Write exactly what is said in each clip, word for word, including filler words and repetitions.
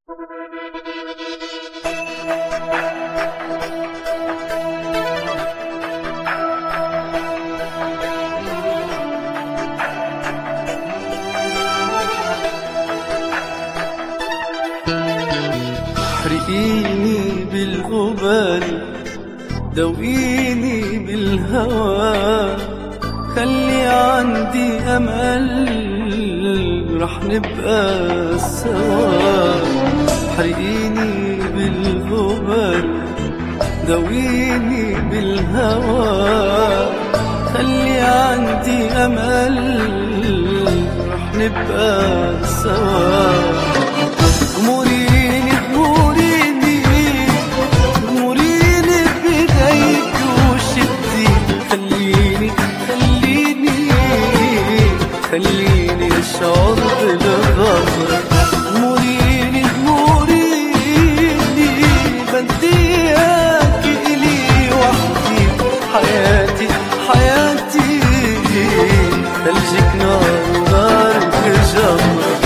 احرقيني بالغبال، دويني بالهوى، خلي عندي أمل رح نبقى سوا. احرقيني بالغبال، دويني بالهوى، خلي عندي أمل رح نبقى سوا. غموريني غموريني غموريني بإيديك وشدي، خليني خليني خليني أشعر بالغمرة. غموريني غموريني بديك إلي وحدي، حياتي حياتي ثلجك نار ونارك جمرة.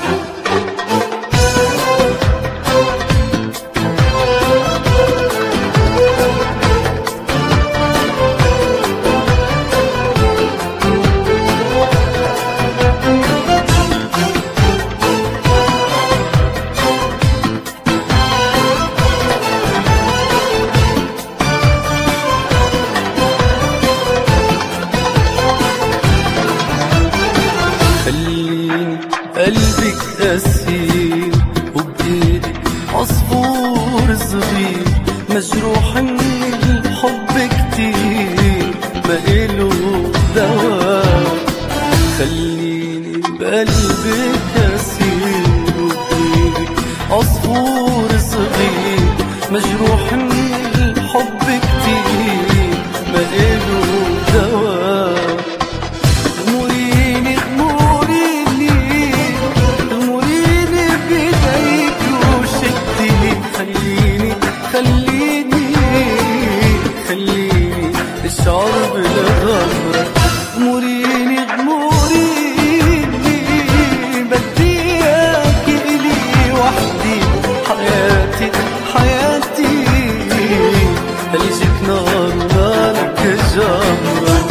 قلبك أسير وبإيدك عصفور صغير، مجروح من الحب كتير بقيله دواء. خليني بقلبك أسير وبإيدك عصفور صغير، مجروح من الحب كتير بقيله دواء. خليني خليني اشعر بالغمرة. غموريني غموريني بديك إلي وحدي، حياتي حياتي ثلجك نار ونارك جمرة.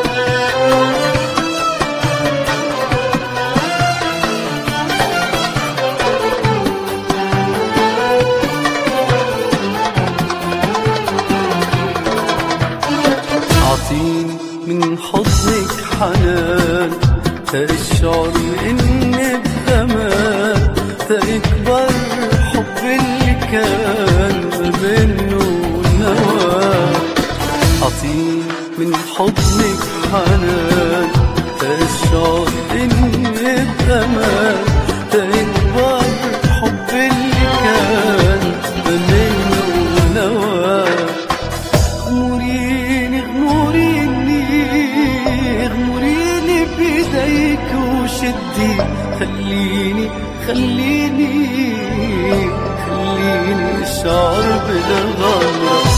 أعطيني من حضنك حنان، تأشعر إني بأمان، تكبر حب اللي كان منه نوى. أعطيني من حضنك حنان، تأشعر إني بأمان، تكبر حب اللي كان منه نوى. غموريني غموريني بإيديك وشدي، خليني خليني خليني أشعر بالغمرة.